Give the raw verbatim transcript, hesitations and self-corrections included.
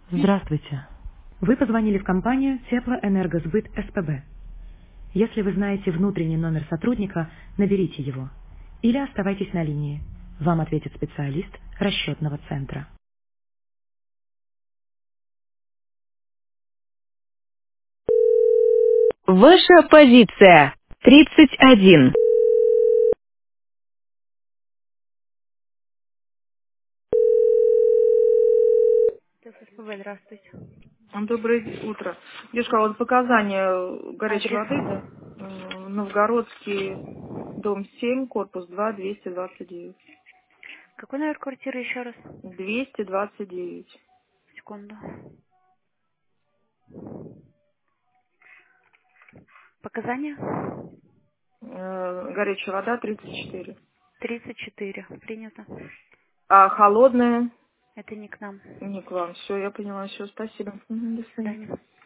Здравствуйте. Вы позвонили в компанию Теплоэнергосбыт СПБ. Если вы знаете внутренний номер сотрудника, наберите его. Или оставайтесь на линии. Вам ответит специалист расчетного центра. Ваша позиция. тридцать один. ТССПБ, здравствуйте. Доброе утро. Девушка, а вот показания горячей Адрес. воды, да? Э, Новгородский, дом семь, корпус два, двести двадцать девять. Какой номер квартиры еще раз? двести двадцать девять. Секунду. Показания? Э, Горячая вода тридцать четыре. тридцать четыре. Принято. А холодная Это не к нам. не к вам. Все, я поняла. Все, спасибо. Мгм, до До свидания. свидания.